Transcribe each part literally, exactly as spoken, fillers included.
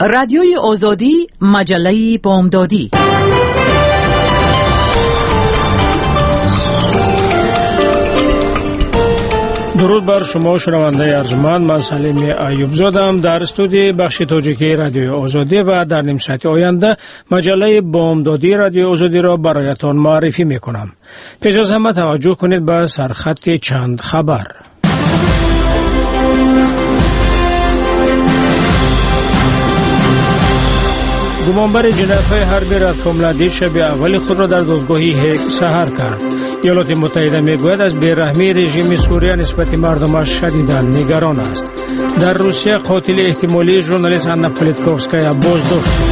رادیوی آزادی، مجله بامدادی. درود بر شما شنونده ارجمند، من سلیم ایوب زادم در استودیوی بخش تاجیکی رادیوی آزادی و در نیم ساعت آینده مجله بامدادی رادیوی آزادی را برایتان معرفی میکنم. پیش از همه توجه کنید به سرخط چند خبر. گمانبر جنایت‌های حربی رادکو ملادیچ شب اول خود را در دادگاهی هگ سحر کرد. ایالات متحده میگوید از بیرحمی رژیم سوریه نسبت مردمش شدیداً نگران است. در روسیه قاتل احتمالی ژورنالیست آنا پولیتکوفسکایا بازداشت شد.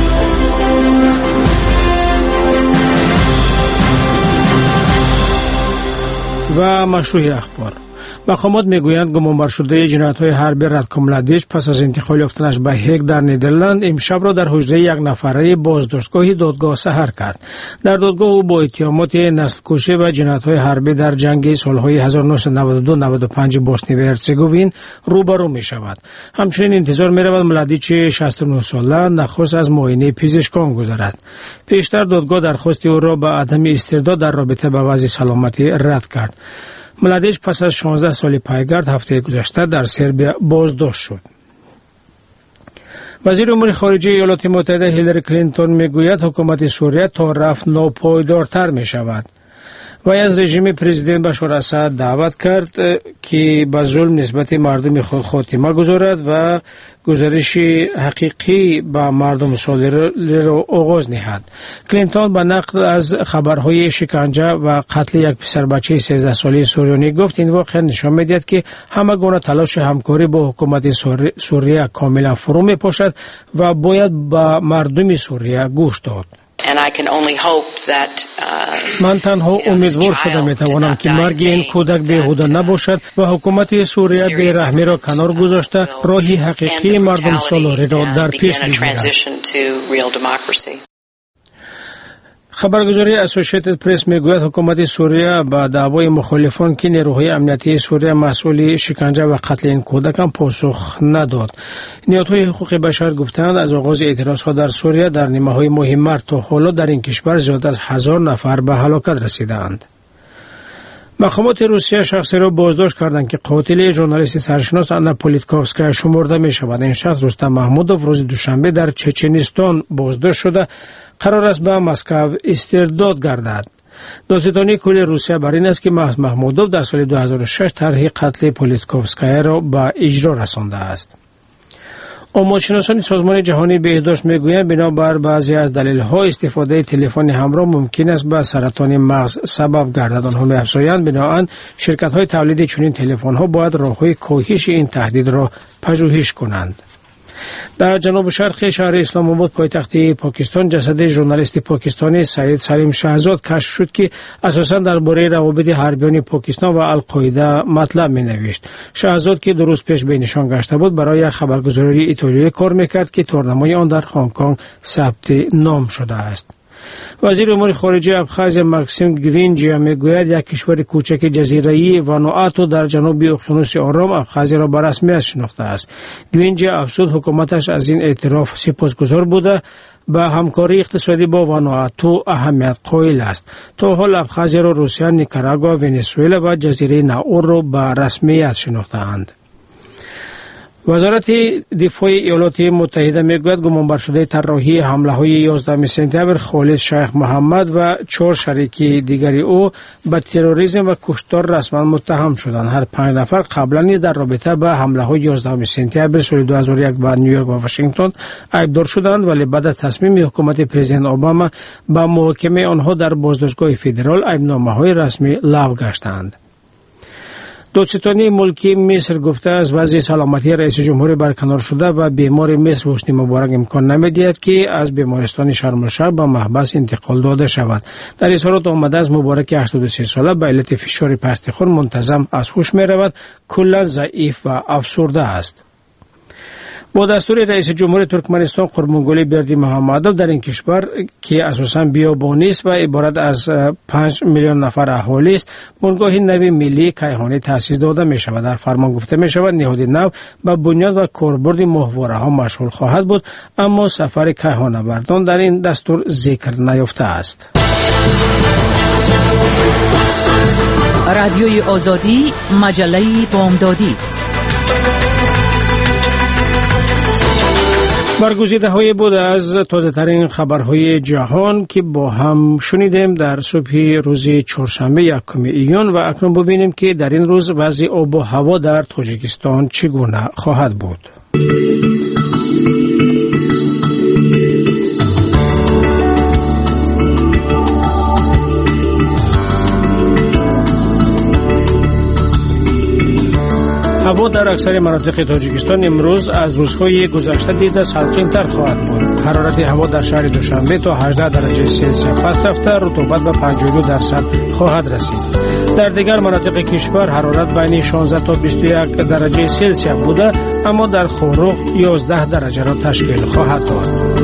و مشروع اخبار. مقامات میگویند گمانبر شده جنایت‌های حربی رادکو ملادیچ پس از انتقال یافتنش به هگ در نیدرلند امشب را در حجره یک نفره بازداشتگاه دادگاه سحر کرد. در دادگاه او با اتهامات نسل‌کشی و جنایت‌های حربی در جنگ سال‌های هزار و نهصد و نود و دو نود و پنج بوسنی و هرزگوین روبرو می‌شود. همچنین انتظار می‌رود ملادیچ شصت و نه ساله نخست از معاینه پزشکان گذرد. پیشتر دادگاه درخواست او را به عدم استرداد در رابطه با وضع سلامتی رد کرد. ملادیچ پس از شانزده سال پیگرد هفته گذشته در سربیا بازداشت شد. وزیر امور خارجه ایالات متحده هیلاری کلینتون میگوید حکومت سوریه تا رفت ناپایدارتر می شود. وی از رژیم پرزیدنت بشار اسد دعوت کرد که به ظلم نسبت مردم خود خاتمه گذارد و گزارش حقیقی به مردم سوریه را آغاز نهد. کلینتون به نقل از خبرهای شکنجه و قتل یک پسر بچه سیزده ساله سوریانی گفت این واقعا نشان می‌دهد که همه گونه تلاش همکاری با حکومت سوریه کاملا فرو می‌پاشد و باید به مردم سوریه گوش داد. من تنها امیدوار شده میتوانم که مرگ این کودک بیهوده نباشد و حکومت سوریه بیرحمی را کنار گذاشته راهی حقیقی مردم سالاری را در پیش بگیرد. خبرگزاری اسوسییتد پرس میگوید حکومت سوریه با دعوای مخالفان که نیروهای امنیتی سوریه مسئول شکنجه و قتل این کودک هم پاسخ نداد. نهادهای حقوق بشر گفتند از آغاز اعتراضها در سوریه در نیمه‌های مهم تا حالا در این کشور زیاد از هزار نفر به هلاکت رسیدند. مقامات روسیه شخصی را بازداشت کردند که قاتل ژورنالیست سرشناس آنا پولیتکوفسکایا شمرده می شود. این شخص رستم محمودوف روز دوشنبه در چچنستان بازداشت شده قرار است به مسکو استرداد گردد. دادستانی کل روسیه بر این است که محمودوف در سال دو هزار و شش طرح قتل پولیتکوفسکایا را به اجرا رسانده است. آمارشناسان سازمان جهانی بهداشت میگویند بنابر بعضی از دلایل‌ها استفاده تلفن همراه ممکن است به سرطان مغز سبب گردد. آنها می‌افزایند بنابراین شرکت‌های تولید چنین تلفن‌ها باید راه‌های کاهش این تهدید را پژوهش کنند. در جنوب شرق شهر اسلام آباد پایتخت پاکستان جسد ژورنالیست پاکستانی سعید سلیم شهزاد کشف شد که اساساً درباره روابط حربیان پاکستان و القاعده مطلب می‌نوشت. شهزاد که دو روز پیش به نشان گشته بود برای خبرگزاری ایتالیایی کار می‌کرد که تورنمای آن در هنگ کنگ ثبت نام شده است. وزیر امور خارجه ابخازی ماکسیم گوینجیا میگوید یک کشور کوچک جزیره‌ای وانوآتو در جنوب اقیانوس آرام ابخازی را به رسمیت شناخته است. گوینجیا افزود حکومتش از این اعتراف سپاسگزار بوده به همکاری اقتصادی با وانوآتو اهمیت قائل است. تا حال ابخازی را روسیه، نیکاراگوا، ونزوئلا و جزیره ناور را به رسمیت شناخته‌اند. وزارت دفاع ایالات متحده میگوید گمانبر شده طراحی حمله‌های یازدهم سپتامبر خالد شیخ محمد و چهار شریک دیگری او به تروریسم و کشتار رسما متهم شدند. هر پنج نفر قبلا نیز در رابطه با حمله‌های یازدهم سپتامبر سال دو هزار و یک به نیویورک و واشنگتن عیبدار شدند، ولی بعد از تصمیم حکومت پرزیدنت اوباما با محاکمه آنها در بازداشتگاه فدرال عیبنامه‌های رسمی لغو گشتند. دادستانی ملکی مصر گفته از وضع سلامتی رئیس جمهور برکنار شده و بیمار مصر حسنی مبارک امکان نمی‌دهد که از بیمارستان شرم الشیخ به محبس انتقال داده شود. در اظهارات آمده از مبارک هشتاد و سه ساله به علت فشار پست خون منتظم از هوش می‌رود، کلاً ضعیف و افسرده است. با دستور رئیس جمهور ترکمنستان قربانگلی بردیمحمدوف در این کشور که اساساً بیابانی است و عبارت از پنج میلیون نفر اهالی است، بنگاه نوی ملی کیهانی تأسیس داده می شود. در فرمان گفته می شود نهاد نو به بنیاد و کاربرد ماهواره ها مشغول خواهد بود، اما سفر کیهان‌آوردان در این دستور ذکر نیافته است. رادیوی آزادی، مجله بامدادی. برگزیده های بود از تازه ترین خبرهای جهان که با هم شنیدیم در صبح روز چهارشنبه یکم ایون و اکنون ببینیم که در این روز وضع آب و هوا در تاجیکستان چگونه خواهد بود. هوا در اکثر مناطق تاجیکستان امروز از روزهای گذشته دیده سال‌تر خواهد بود. حرارت هوا در شهر دوشنبه تا هجده درجه سلسیوس پس رفته، رطوبت به پنجاه و دو درصد خواهد رسید. در دیگر مناطق کشور حرارت بین شانزده تا بیست و یک درجه سلسیوس بوده، اما در خوروغ یازده درجه را تشکیل خواهد داد.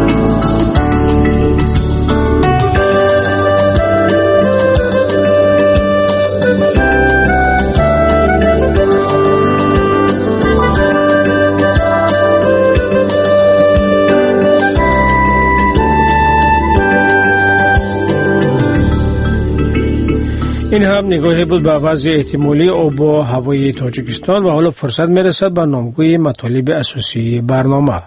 این هم نگاهی بود به وضع احتمالی آب و هوای تاجیکستان و حالا فرصت میرسد به نامگوی مطالب اساسی برنامه.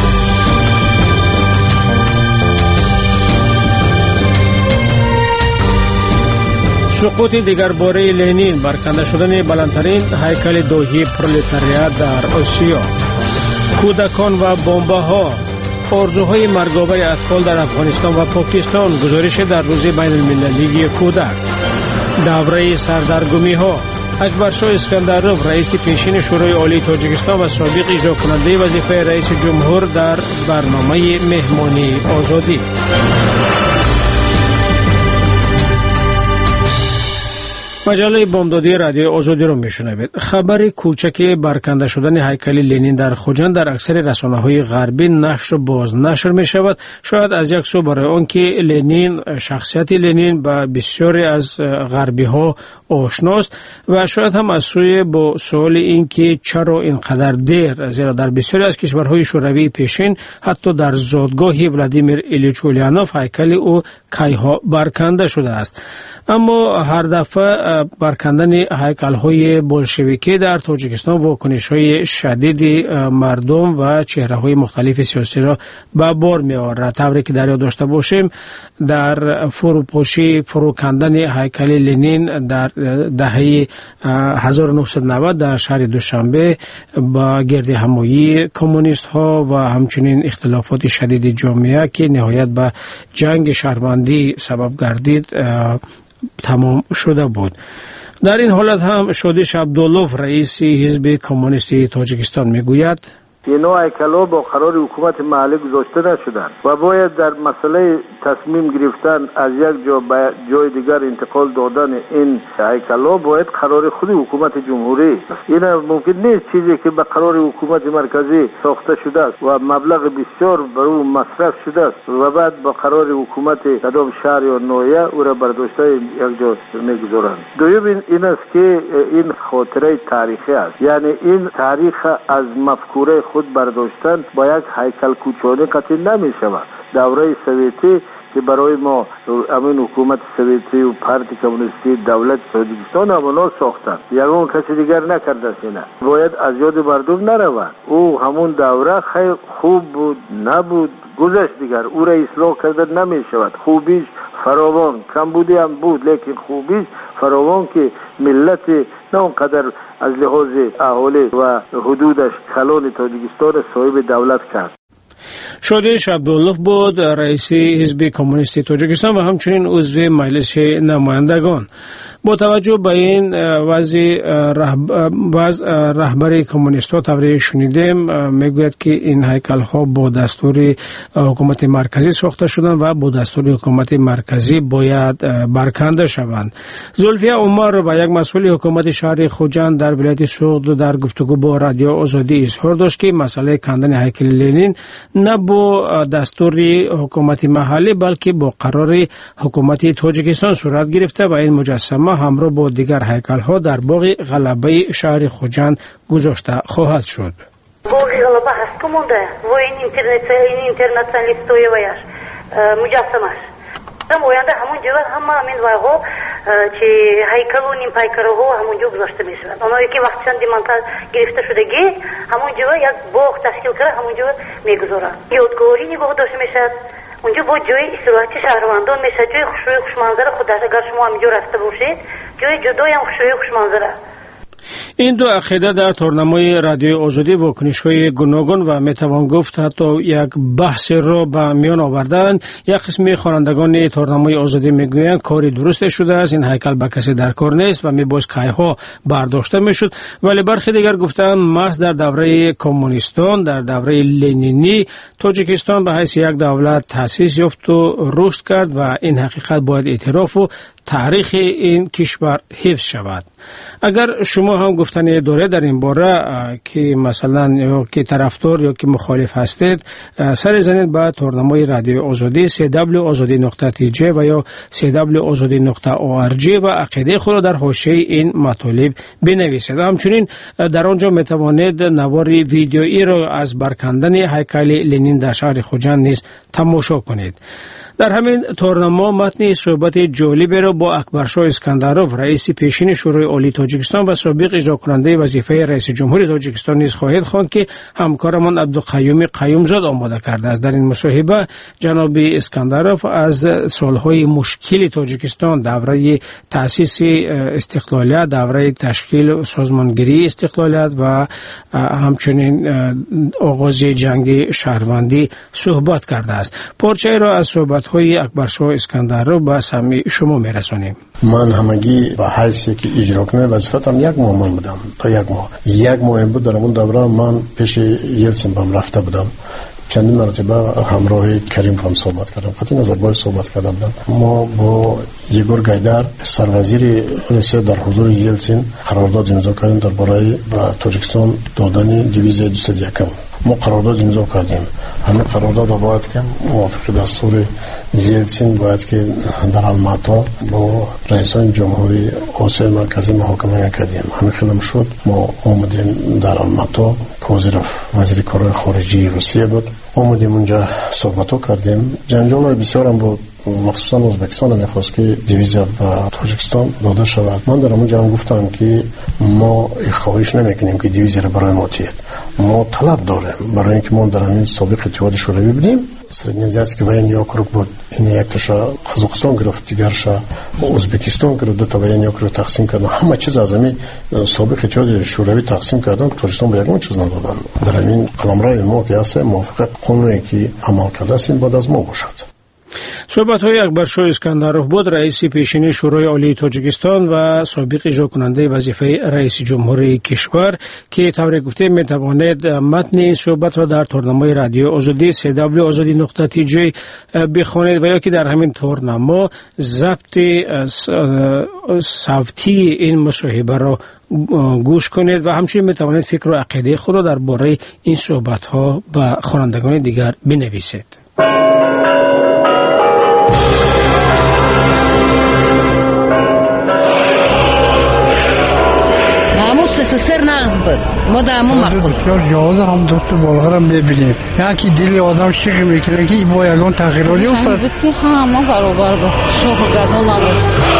سقوط دیگر باره لنین، برکنده شدن بلندترین هیکل داهی پرولتاریات در آسیا، کودکان و بمبه ها، آرزوهای مرگاور اطفال در افغانستان و پاکستان، گزارش در روز بین المللی کودک، دوره سردرگمی ها، اکبرشاه اسکندرov رئیس پیشین شورای عالی تاجیکستان و سابق اجرا کننده وظیفه رئیس جمهور در برنامه مهمانی آزادی. مجله بامدادی رادیو آزادی رو میشنوید. خبر کوچک برکنده شدن هیکل لنین در خوجند در اکثر رسانه‌های غربی نشر و بازنشر می شود. شاید از یک سو برای آنکه لنین، شخصیت لنین به بسیاری از غربی ها آشناست و شاید هم از سوی با سوال این که چرا اینقدر دیر، زیرا در بسیاری از کشورهای شوروی پیشین حتی در زادگاه ولادیمیر ایلیچ اولیانوف هیکل او کیها برکنده شده است. اما هر دفعه برکندن هیکل‌های بولشویکی در تاجیکستان واکنش‌های شدید مردم و چهره‌های مختلف سیاسی را به بار می‌آورد. طوری که در یاد داشته باشیم در فروپاشی فروکندن هیکل لنین در دهه هزار و نهصد و نود در شهر دوشنبه با گرد همایی کمونیست‌ها و همچنین اختلافات شدید جامعه که نهایت به جنگ شهروندی سبب گردید تمام شده بود. در این حالت هم شادیش عبداللوف رئیس حزب کمونیستی تاجیکستان میگوید اینا هیکل‌ها با قرار حکومت محلی گذاشته نشدند و باید در مسئله تصمیم گرفتن از یک جا به جای دیگر انتقال دادن این هیکل‌ها باید قرار خود حکومت جمهوری است. این ممکن نیست چیزی که به قرار حکومت مرکزی ساخته شده است و مبلغ بسیار بر او مصرف شده است و بعد با قرار حکومت کدام شهر یا ناحیه او را برداشته یک جا میگذارند. دوم این است که این خاطره تاریخی است، یعنی این تاریخ از مفکوره خود برداشتن با یک هیکل کوچانی قطعی نمی شود. دوره سوویتی که برای ما امین حکومت سوویتی و پارتی کمونیستی دولت تاجیکستان همونا ساختند، یگان کسی دیگر نکرده است. اینا باید از یاد مردم نرود. او همون دوره خیلی خوب بود نبود گذشت، دیگر او را اصلاح کرده نمی شود. خوبیش فراوان، کم بودی هم بود لیکن خوبیش فراوان که ملت نه اونقدر از لحاظ اهالی و حدودش کلان تاجیکستان صاحب دولت کرد. شادیش عبداللوف بود رئیس حزب کمونیستی تاجیکستان و همچنین عضو مجلس نمایندگان. با توجه به این وضع رهبر کمونیست‌ها تبریک شنیدیم میگوید که این هیکل‌ها با دستور حکومت مرکزی ساخته شدند و با دستور حکومت مرکزی باید برکنده شوند. زلفیه عمر با یک مسئول حکومت شهر خوجند در ولایت سوخت در گفتگو با رادیو آزادی اظهار داشت که مسئله کندن هیکل لنین نه با دستور حکومت محلی بلکه با قرار حکومت تاجیکستان صورت گرفته و این مجسمه همراه با دیگر هیکل‌ها در باغ غلبه شهر خوجند گذاشته خواهد شد. باغ غلبه هست که مونده و این اینترنشنالیستوی ویش مجسمه در موینده همون جوه همه همین ویغو که هیکل و نیم پیکره ها همون جو گذاشته می شود. اونایی که وقتشان دیمانتاژ گرفته شدگی همون جوه یک باغ تشکیل کرده همون جوه می گذارن. یادگاری نگاه داشته می شود. اونجا با جای استراحتی شهروندان می شود. جای خوشوی خوشمنظره خود اگر شما همینجا رفته باشید جای جدای هم خوشوی خوشمنظره. این دو عقیده در تورنمای رادیو آزادی واکنش‌های گوناگون و میتوان گفت حتی یک بحث را به میان آوردند. یک قسم خوانندگان تورنمای آزادی میگویند کاری درست شده است، این هیکل به کسی در کار نیست و میباید کایها برداشته میشد، ولی برخی دیگر گفتند محض در دوره کمونیستان در دوره لنینی تاجیکستان به حیث یک دولت تأسیس یافت و رشد کرد و این حقیقت باید اعتراف و تاریخ این کشور حفظ شود. اگر شما هم گفتنی داره در این باره که مثلا یا که طرفدار یا که مخالف هستید سر زنید به تورنمای رادیو آزادی سی دبلیو آزادی نقطه تی جی و یا سی دبلیو آزادی نقطه او آر جی و عقیده خود را در حاشیه این مطالب بنویسید. همچنین در آنجا میتوانید نوار ویدیویی را از برکندن هیکل لنین در شهر خوجند نیز تماشا کنید. در همین تورنما متن صحبت جالبی را با اکبرشاه اسکندروف رئیس پیشین شورای عالی تاجیکستان و سابق اجرا کننده وظیفه رئیس جمهوری تاجیکستان نیز خواهید خواند که همکارمان عبدالقیوم قیومزاد آماده کرده است. در این مصاحبه جناب اسکندروف از سالهای مشکل تاجیکستان، دوره تأسیس استقلالیت، دوره تشکیل سازمانگیری استقلالیت و همچنین آغاز جنگ شهروندی صحبت کرده است. پارچه را از صحبت های اکبرشاه اسکندروف به سمع شما میرسانیم. من همگی به حیثی که اجرا کنم وظیفتم یک ماه من بودم تا یک ماه یک ماه بود. در اون دوره من پیش یلتسین بام رفته بودم، چندین مرتبه همراه کریم هم صحبت کردم، قطعی نظربای صحبت کردم. ما با یگور گایدار سروزیر روسیه در حضور یلتسین قرارداد امضا کردیم درباره با تاجیکستان دادن دیویز دویست و یک. ما قرارداد امضا کردیم. همین قرارداد باید که موافق دستور یلتسین باید که در الماتا با رئیسان جمهوری آسیای مرکزی محاکمه کردیم. همین خیلی شد. ما اومدیم در الماتا که وزیر وزیر کارهای خارجی روسیه بود، اومدیم اونجا صحبتو کردیم. جنجال بسیار هم بود، مخصوصا ازبکستان میخواست که دیویز با تاجیکستان داده شود. من در اونجا هم گفتم که ما خواهش نمیکنیم که دیویز را برای ما تیر، ما طلب داریم برای اینکه ما در همین سابق اتحاد شوروی بودیم. سرنیزیت که وین یاکروک بود، این یک تاشا قزاقستان گرفت، دیگرشا ازبکستان گرفت، دو تا وین یاکروک تقسیم کردن. همه چیز از همین سابق اتحاد شوروی تقسیم کردن، تاجیکستان به یگان چیز ندادن. در همین قلمرو ما که هست موافقت قانونی که عمل کرده است این بعد از ما باشد. صحبت های اکبرشاه اسکندروف بود، رئیس پیشین شورای عالی تاجیکستان و سابق اجرا کننده وظیفه رئیس جمهوری کشور که طور گفته می توانید متن این صحبت را در تورنمای رادیو آزادی سی دبلیو آزادی نقطه تی جی بخوانید و یا که در همین تورنما ضبط صوتی این مصاحبه را گوش کنید و همچنین می توانید فکر و عقیده خود را درباره این صحبت ها به خوانندگان دیگر بنویسید. سر نغز بود ما دامو مقبول بسیار جواز هم دوست بالغرم میبینیم، یکی دل آدم شیخ میکنه که با یگان تغییراتی افتاد بود که همه برابر بود، شوخ گدال نبود.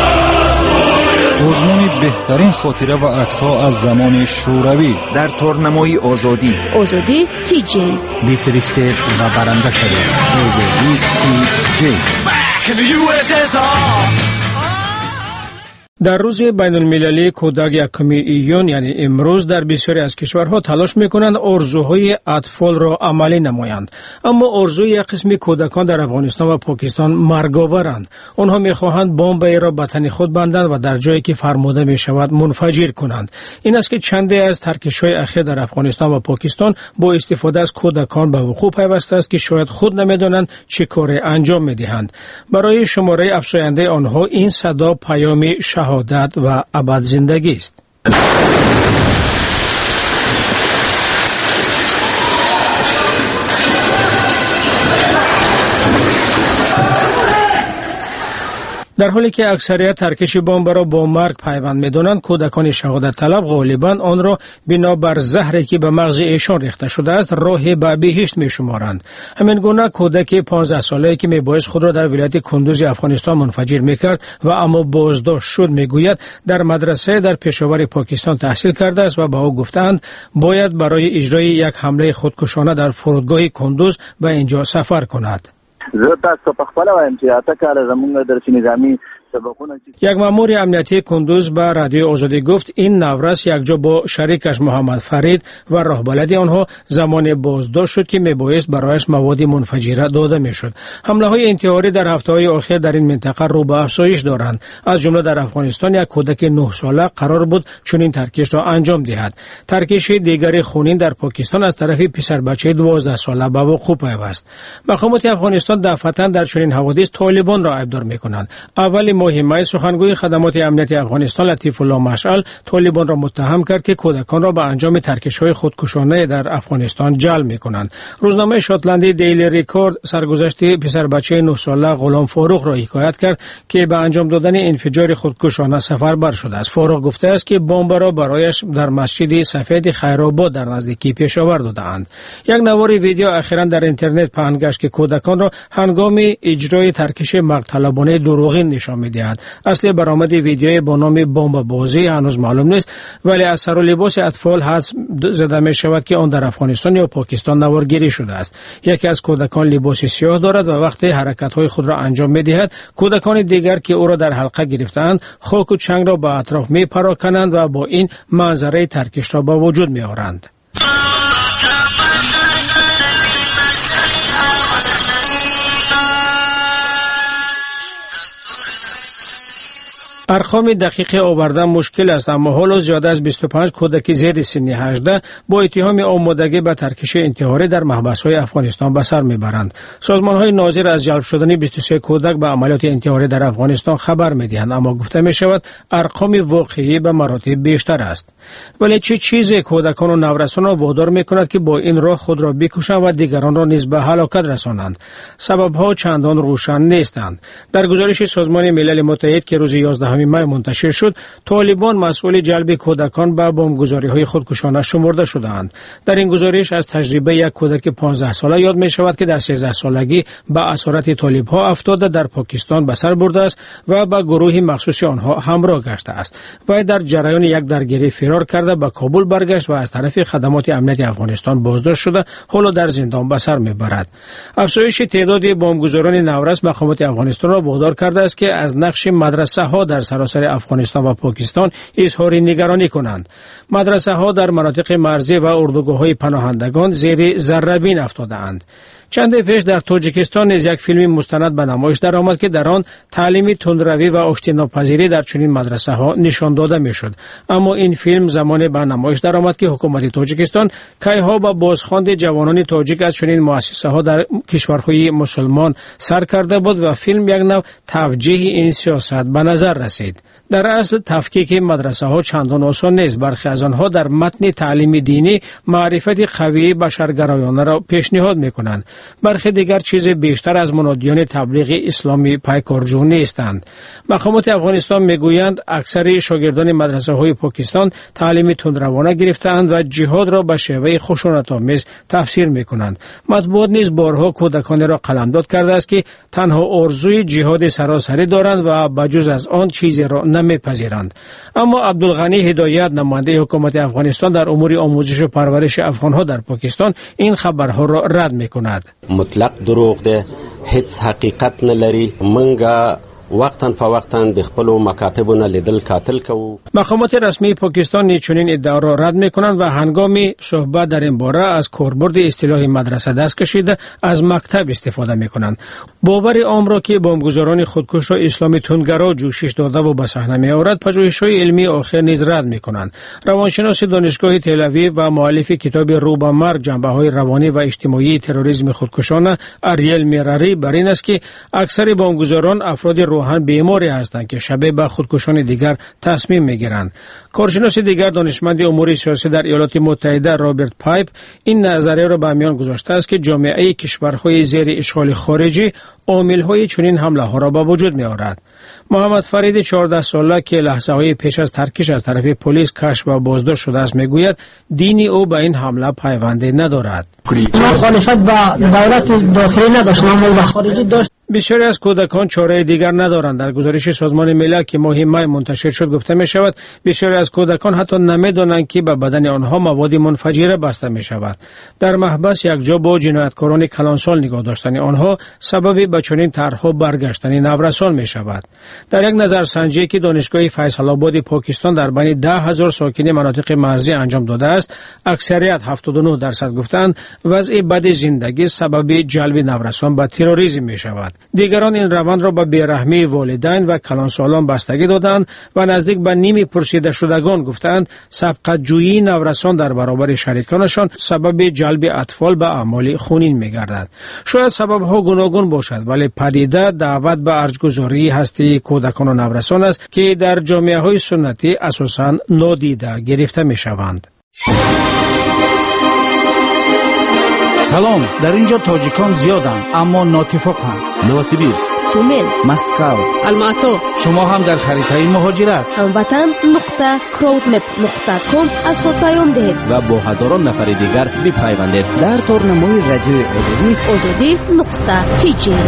آزمون بهترین خاطره و عکس ها از زمان شوروی در تورنمای آزادی آزادی تی جی بفرستید و برنده شدید. آزادی تی جی. در روز بین المللی کودک یکم ایون یعنی امروز در بسیاری از کشورها تلاش میکنند ارزوهای اطفال را عملی نمایند، اما ارزوی یک قسم کودکان در افغانستان و پاکستان مرگاورند. آنها میخواهند بمب را به تن خود بندند و در جایی که فرموده میشود منفجر کنند. این است که چندی از ترکش‌های اخیر در افغانستان و پاکستان با استفاده از کودکان به وقوع پیوسته است که شاید خود نمیدانند چه کاری انجام میدهند. برای شماره افزاینده آنها این صدا پیام شهادت و ابد زندگی است. در حالی که اکثریت ترکش بمب را با مرگ پیوند می‌دانند، کودکان شهادت طلب غالباً آن را بنابر زهری که به مغز ایشان ریخته شده است راه به بهشت می‌شمارند. همین گونه کودک پانزده ساله‌ای که میبایست خود را در ولایت کندوز افغانستان منفجر می‌کرد و اما بازداشت شد میگوید در مدرسه در پشاور پاکستان تحصیل کرده است و به او گفتند باید برای اجرای یک حمله خودکشانه در فرودگاه کندوز به اینجا سفر کند. زه تاسو په خپل وایم چې اته کاله زمونږ درس نظامی یک مأمور امنیتی کندوز به رادیو آزادی گفت این نورس یکجا با شریکش محمد فرید و راهبلد آنها زمان بازداشت شد که میبایست برایش مواد منفجره داده میشد. حمله های انتحاری در هفته های اخیر در این منطقه رو به افزایش دارند. از جمله در افغانستان یک کودک نه ساله قرار بود چنین ترکش را انجام دهد. ترکش دیگری خونین در پاکستان از طرف پسر بچه دوازده ساله به وقوع پیوست. مقامات افغانستان دفعتاً در چنین حوادث طالبان را عیبدار میکنند. اول ماه می سخنگوی خدمات امنیتی افغانستان لطیف الله مشعل طالبان را متهم کرد که کودکان را به انجام ترکش‌های خودکشانه در افغانستان جلب می‌کنند. روزنامه شاتلندی دیلی ریکورد سرگذشت پسر بچه نه ساله غلام فاروق را حکایت کرد که به انجام دادن انفجار خودکشانه سفربر شده است. فاروق گفته است که بمب را برایش در مسجد سفید خیرآباد در نزدیکی پشاور دادند. یک نوار ویدیو اخیراً در اینترنت پهن گشت که کودکان را هنگام اجرای ترکش مرگ‌طلبانه دروغین نشان می‌دهد. اصل برآمد ویدیوی با نام بمب بازی هنوز معلوم نیست، ولی از سر و لباس اطفال حدس زده می شود که آن در افغانستان یا پاکستان نوارگیری شده است. یکی از کودکان لباس سیاه دارد و وقتی حرکت‌های خود را انجام می‌دهد، کودکان دیگر که او را در حلقه گرفتند خاک و چنگ را به اطراف می‌پراکنند و با این منظره ترکش را به وجود می‌آورند. ارقام دقیق آوردن مشکل است، اما حالا زیاده از بیست و پنج کودک زیر سن هجده با اتهام آمادگی به ترکش انتحاری در محبس‌های افغانستان به سر میبرند. سازمان‌های ناظر از جلب شدن بیست و سه کودک به عملیات انتحاری در افغانستان خبر می‌دهند، اما گفته می‌شود ارقام واقعی به مراتب بیشتر است. ولی چه چیزی کودکان و نورسان را وادار می‌کند که با این راه خود را بکشند و دیگران را نیز به هلاکت رسانند؟ سبب‌ها چندان روشن نیستند. در گزارش سازمان ملل متحد که روز یازده می منتشر شد، طالبان مسئول جلب کودکان به بمبگذاری‌های خودکشانه شمرده شدند. در این گزارش از تجربه یک کودک پانزده ساله یاد می شود که در سیزده سالگی به اسارت طالب‌ها افتاده در پاکستان به سر برده است و به گروه مخصوص آنها همراه گشته است. و در جریان یک درگیری فرار کرده به کابل برگشت و از طرف خدمات امنیتی افغانستان بازداشت شده، حالا در زندان به سر میبرد. افزایش تعداد بمبگذاران نورس مقامات افغانستان را وادار کرده است که از نقش مدرسه ها در سراسر افغانستان و پاکستان اظهار نگرانی کنند. مدرسه ها در مناطق مرزی و اردوگاه های پناهندگان زیر ذره‌بین افتاده‌اند. چند پیش در تاجیکستان نیز یک فیلم مستند به نمایش درآمد که در آن تعلیم تندروی و آشتیناپذیری در چنین مدرسه ها نشان داده میشد. اما این فیلم زمان به نمایش درآمد که حکومت تاجیکستان کیها با بازخواند جوانان تاجیک از چنین مؤسسه ها در کشورهای مسلمان سر کرده بود و فیلم یک نوع توجیه این سیاست به نظر رسید. در اصل تفکیک مدرسه ها چندان آسان نیست. برخی از آنها در متن تعلیم دینی معرفت قوی بشرگرایانه را پیشنهاد میکنند. برخی دیگر چیز بیشتر از منادیان تبلیغ اسلامی پیکارجو نیستند. مقامات افغانستان میگویند اکثر شاگردان مدرسه های پاکستان تعلیم تندروانه گرفتند و جهاد را به شیوه خشونت‌آمیز تفسیر میکنند. مطبوعات نیز بارها کودکان را قلمداد کرده است که تنها آرزوی جهاد سراسری دارند و بجز از آن چیزی را نمیپذیرند. اما عبدالغنی هدایت نماینده حکومت افغانستان در امور آموزش و پرورش افغانها در پاکستان این خبرها را رد میکند. مطلق دروغ ده، هیڅ حقیقت نلري. منګه وقتا فوقتا د خپل مکاتبونه لیدل کاتل کوو. مقامات رسمی پاکستان چنین ادعا را رد میکنند و هنگام صحبت در این باره از کاربرد اصطلاح مدرسه دست کشیده از مکتب استفاده میکنند. باور عام را که بمبگذاران خودکش را اسلامی تندگرا جوشش داده و به صحنه میآورد پژوهش‌های علمی آخر نیز رد میکنند. روانشناس دانشگاه تل آویو و مؤلف کتاب رو به مرگ جنبه‌های روانی و اجتماعی تروریسم خودکشانه اریل میراری بر این است که اکثر بمبگذاران افراد روحاً بیماری هستند که شبیه به خودکشان دیگر تصمیم میگیرند. کارشناس دیگر دانشمند امور سیاسی در ایالات متحده رابرت پایپ این نظریه را به میان گذاشته است که جامعه کشورهای زیر اشغال خارجی عامل‌های چنین حمله‌ها را به وجود می‌آورد. محمد فرید چهارده ساله که لحظه‌های پیش از ترکش از طرف پلیس کشف و بازداشت شده است میگوید دینی او به این حمله پیوندی ندارد. مخالفت با دولت داخلی نداشت، اما با خارجی داشت. بسیاری از کودکان چاره دیگر ندارند. در گزارش سازمان ملل که ماه می منتشر شد گفته می شود بسیاری از کودکان حتی نمیدانند که به بدن آنها مواد منفجره بسته می شود. در محبس یک جا با جنایتکاران کلانسال نگاه داشتن آنها سبب به چنین طرح‌ها برگشتن نورسان می شود. در یک نظرسنجی که دانشگاه فیصل آباد پاکستان در بین ده هزار ساکن مناطق مرزی انجام داده است، اکثریت هفتاد و نه درصد گفتند وضع بد زندگی سبب جلب نورسان به تروریسم می شود. دیگران این روند را به بیرحمی والدین و کلانسالان بستگی دادند و نزدیک به نیم پرسیده شدگان گفتند سبقت جویی نورسان در برابر شریکانشان سبب جلب اطفال به اعمال خونین می گردد. شاید سبب ها گوناگون باشد ولی پدیده دعوت به ارجگذاری هستی کودکان و نورسان است که در جامعه های سنتی اساساً نادیده گرفته می شوند. سلام، در اینجا تاجیکان زیادند اما ناتفاقند. نوسیبیرسک، تومن، مسکو، الماتو. شما هم در خریدهای مهاجرت هموطن نقطه کراودمپ نقطه کام از خود پیام دهید و با هزاران نفر دیگر بپیوندید در تورنمای رادیو آزادی آزادی نقطه تی جی.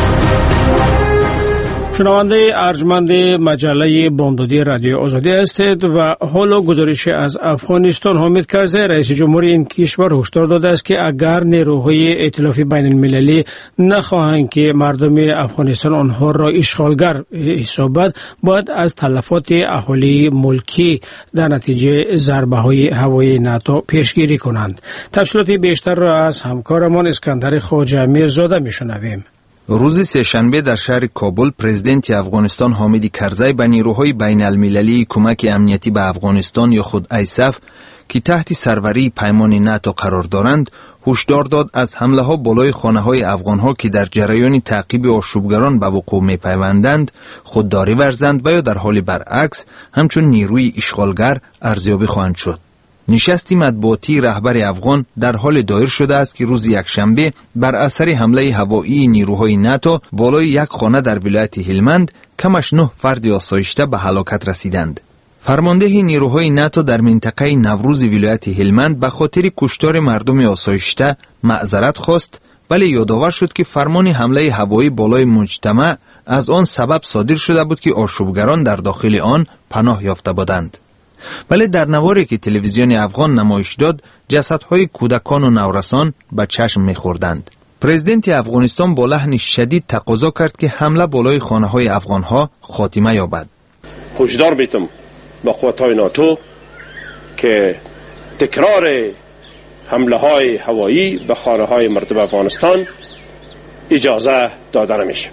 شنونده ارجمند مجله بامدادی رادیو آزادی هستید و حالا گزارش از افغانستان. حامد کرزی رئیس جمهور این کشور هشدار داده است که اگر نیروهای ائتلاف بین المللی نخواهند که مردم افغانستان آنها را اشغالگر حسابد باید از تلفات اهالی ملکی در نتیجه ضربه های هوایی ناتو پیشگیری کنند. تفصیلات بیشتر را از همکارمان اسکندر خواجه میرزاده میشنویم. روز سه‌شنبه در شهر کابل پرزیدنت افغانستان حامد کرزی به نیروهای بین المللی کمک امنیتی به افغانستان یا خود ایساف که تحت سروری پیمان ناتو قرار دارند هشدار داد از حمله ها بالای خانه های افغان ها که در جریان تعقیب آشوبگران به وقوع می پیوندند خودداری ورزند و یا در حال برعکس همچون نیروی اشغالگر ارزیابی خواهند شد. نشستی مطبوعاتی رهبر افغان در حال دایر شده است که روز یکشنبه بر اثر حمله هوایی نیروهای ناتو بالای یک خانه در ولایت هلمند کمش نه فرد آسایشته به هلاکت رسیدند. فرمانده نیروهای ناتو در منطقه نوروز ولایت هلمند به خاطر کشتار مردم آسایشته معذرت خواست ولی یادآور شد که فرمان حمله هوایی بالای مجتمع از آن سبب صادر شده بود که آشوبگران در داخل آن پناه یافته بودند. ولی در نواری که تلویزیون افغان نمایش داد جسدهای کودکان و نورسان به چشم می‌خوردند. پرزیدنت افغانستان با لحن شدید تقاضا کرد که حمله بالای خانه‌های افغان‌ها خاتمه یابد. هشدار میتم به قوت‌های ناتو که تکرار حمله‌های هوایی به خانه‌های مردم افغانستان اجازه داده نمیشه.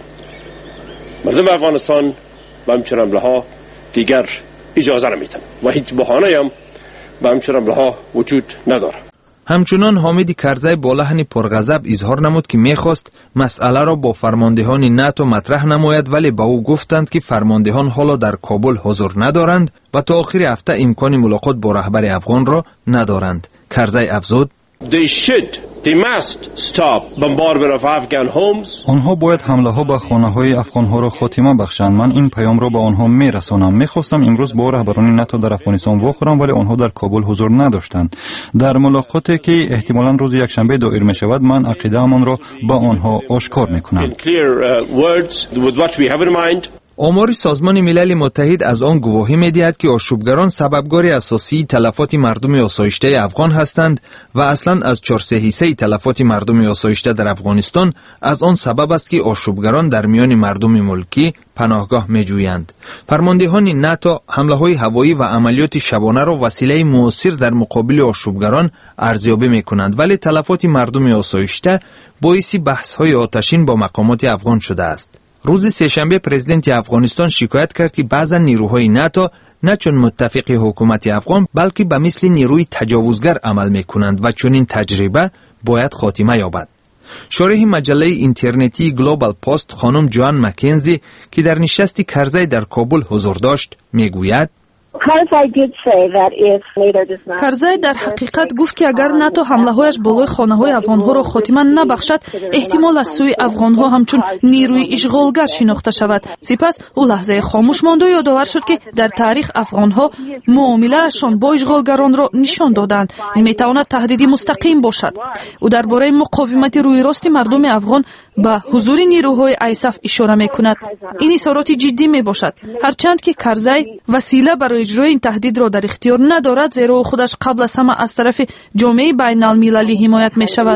مردم افغانستان به همچون حمله‌ها دیگر اجازه نمیتن و هیچ بهانه‌ای هم به همچون حمله‌ها وجود نداره. همچنان حامد کرزی با لحن پرغضب اظهار نمود که میخواست مسئله را با فرماندهان ناتو مطرح نماید ولی به او گفتند که فرماندهان حالا در کابل حضور ندارند و تا آخر هفته امکان ملاقات با رهبر افغان را ندارند. کرزی افزود They should, they must stop bombardment of Afghan homes. آنها باید حمله ها به خانه های افغان ها را خاتمه بخشند. من این پیام را به آنها می رسانم. می خواستم امروز با رهبران ناتو در افغانستان واخورم ولی آنها در کابل حضور نداشتند. در ملاقاتی که احتمالاً روز یکشنبه دایر می شود من عقیده من را به آنها آشکار می کنم. آمار سازمان ملل متحد از آن گواهی می‌دهد که آشوبگران سببگار اساسی تلفات مردم آسایشته افغان هستند و اصلاً از چهار حیثه تلفات مردم آسایشته در افغانستان از آن سبب است که آشوبگران در میان مردم ملکی پناهگاه می‌جویند. فرماندهان ناتو حمله‌های هوایی و عملیات شبانه را وسیله مؤثر در مقابل آشوبگران ارزیابی می‌کنند، ولی تلفات مردم آسایشته باعث بحث‌های آتشین با مقامات افغان شده است. روز سه‌شنبه پرزیدنت افغانستان شکایت کرد که بعضا نیروهای ناتو نه چون متفق حکومت افغان بلکه به مثل نیروی تجاوزگر عمل می‌کنند و چون این تجربه باید خاتمه یابد. شارح مجله اینترنتی گلوبال پست خانم جوان مکنزی که در نشست کرزی در کابل حضور داشت میگوید کرزی در حقیقت گفت که اگر ناتو حمله‌هایش بالای خانه‌های افغان‌ها را خاتمه نبخشد، احتمال از سوی افغان‌ها همچون نیروی اشغالگر شناخته شود. سپس او لحظه خاموش ماند و یادآور شد که در تاریخ افغان‌ها معامله‌شان با اشغالگران را نشان دادند. این می‌تواند تهدیدی مستقیم باشد. او درباره مقاومت روی راست مردم افغان به حضور نیروهای آیساف اشاره می‌کند. این اظهارات جدی می‌باشد، هرچند که کرزی وسیله برای اجرای این تهدید را در اختیار ندارد، زیرا خودش قبل از همه از طرف جامعه بین المللی حمایت می شود.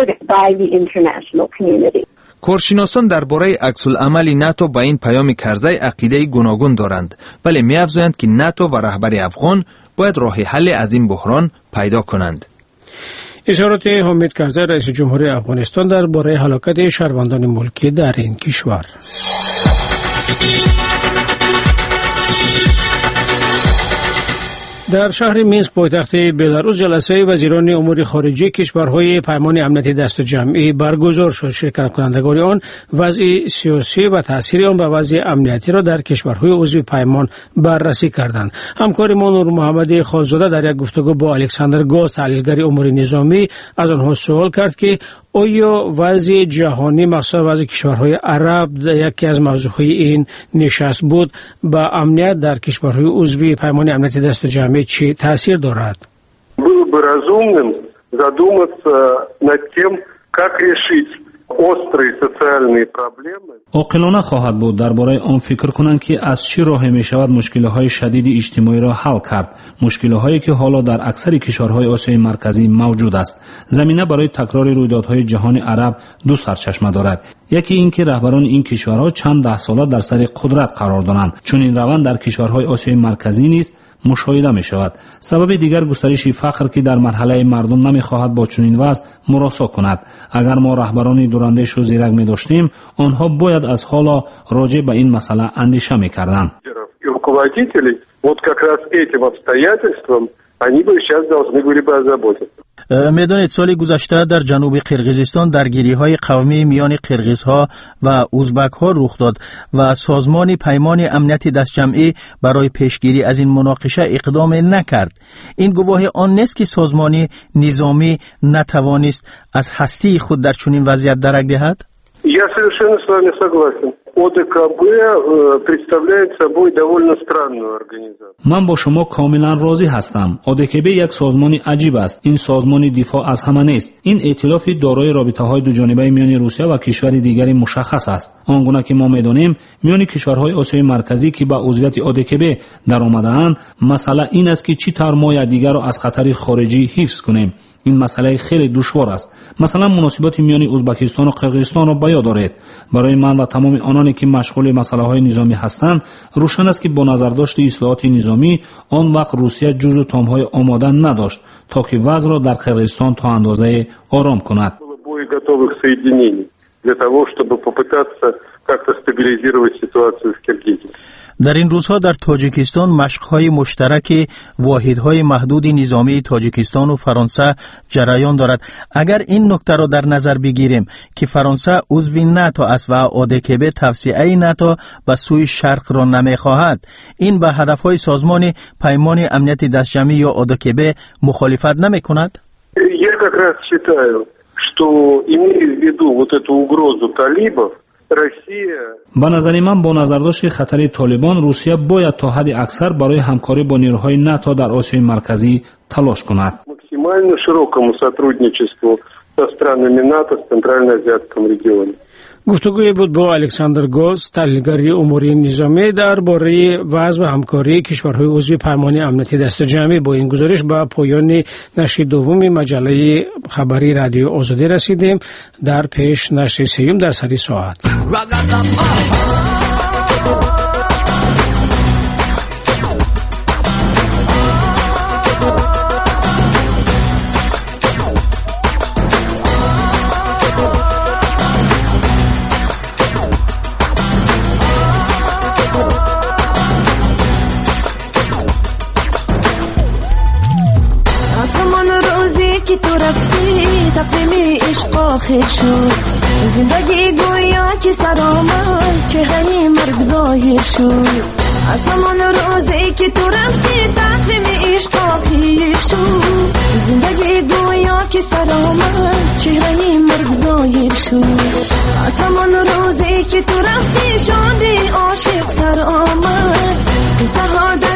کارشناسان درباره عکس‌العمل ناتو با این پیام کرزی عقیده گوناگون دارند، ولی می افزایند که ناتو و رهبر افغان باید راه حل از این بحران پیدا کنند. اشارات حامد کرزی رئیس جمهوری افغانستان درباره هلاکت شهروندان ملکی در این کشور. در شهر مینسک پایتخت بلاروس جلسه وزیران امور خارجه کشورهای پیمان امنیت دست جمعی برگزار شد. شرکت کنندگان آن وضع سیاسی و تاثیر آن به وضع امنیتی را در کشورهای عضو پیمان بررسی کردند. همکارمان نور محمد خالزاده در یک گفتگو با الکساندر گاز تحلیلگر امور نظامی از آنها سوال کرد که آیا وضع جهانی مخصوصا وضع کشورهای عرب یکی از موضوعهای این نشست بود با امنیت در کشورهای عضو پیمان امنیت دست جمعی چه تاثیر دارد؟ Было бы разумным задуматься над тем, как решить острые социальные проблемы. عاقلانه خواهد بود درباره آن فکر کنند که از چه راهی می شود مشکل‌های شدید اجتماعی را حل کرد، مشکل‌هایی که حالا در اکثر کشورهای آسیای مرکزی موجود است. زمینه برای تکرار رویدادهای جهان عرب دو سرچشمه دارد. یکی اینکه رهبران این کشورها چند ده ساله در سر قدرت قرار دارند، چون این روند در کشورهای آسیای مرکزی نیز مشاهده می شود. سبب دیگر گسترش فقر که در مرحله مردم نمی خواهد با چنین وضع مراسا کند. اگر ما رهبران دوراندیش و زیرک می داشتیم، آنها باید از حالا راجع به این مسئله اندیشه می کردند. میدانید سال گذشته در جنوب قرقیزستان درگیری‌های قومی میان قرقیزها و ازبک‌ها رخ داد و سازمان پیمان امنیت دستجمعی برای پیشگیری از این مناقشه اقدام نکرد. این گواه آن نیست که سازمان نظامی نتوانست از هستی خود در چنین وضعیت درک دهد؟ Я совершенно с вами согласен. ОДКБ представляет собой довольно странную организацию. من با شما کاملا راضی هستم. ادکب یک سازمان عجیب است. این سازمان دفاع از همه نیست. این ائتلاف دارای رابطه‌های دو جانبه میان روسیه و کشور دیگری مشخص است. آنگونه که ما می‌دانیم میان کشورهای آسیای مرکزی که به عضویت ادکب در آمده‌اند، مسئله این است که چی طور ما یکدیگر را از خطر خارجی حفظ کنیم. این مسئله خیلی دشوار است. مثلا مناسبات میان ازبکستان و قرقیزستان را به یاد دارید. برای من و تمام آنانی که مشغول مسائل نظامی هستند، روشن است که با نظرداشت اصلاحات نظامی آن وقت روسیه جزو تام‌های آماده نداشت تا که وضع را در قرقیزستان تا اندازه آرام کند. для того, чтобы попытаться как-то стабилизировать ситуацию в Киргизии. در این روزها در تاجیکستان مشق‌های مشترک واحدهای محدود نظامی تاجیکستان و فرانسه جریان دارد. اگر این نکته را در نظر بگیریم که فرانسه عضو ناتو است و ادکب توسعه ناتو به سوی شرق را نمی‌خواهد، این به هدفهای سازمان پیمان امنیت دستجمعی یا ادکب مخالفت نمی‌کند؟ Я как раз считаю, что имея в виду вот эту угрозу талибов, به نظر من با نظرداشت خطر طالبان، روسیه باید تا حد اکثر برای همکاری با نیروهای ناتو در آسیای مرکزی تلاش کند. максимально широкому сотрудничеству со странами НАТО в Центральноазиатском регионе. گفتگوی بود با الکساندر گوز، تحلیلگر امور نظامی درباره وضع و همکاری کشورهای عضو پیمان امنیتی دست جمعی. با این گزارش به پایان نشر دوم مجله خبری رادیو آزادی رسیدیم. در پیش نشر سوم در سری ساعت. آخر شد زندگی گویا که سرآمد چهره مرگ ظاهر شد از همان روزی که تو رفتی تقویم عشق آخر شد زندگی گویا که سرآمد چهره مرگ ظاهر شد از همان روزی که تو رفتی شادی عاشق سر آمد قصه ها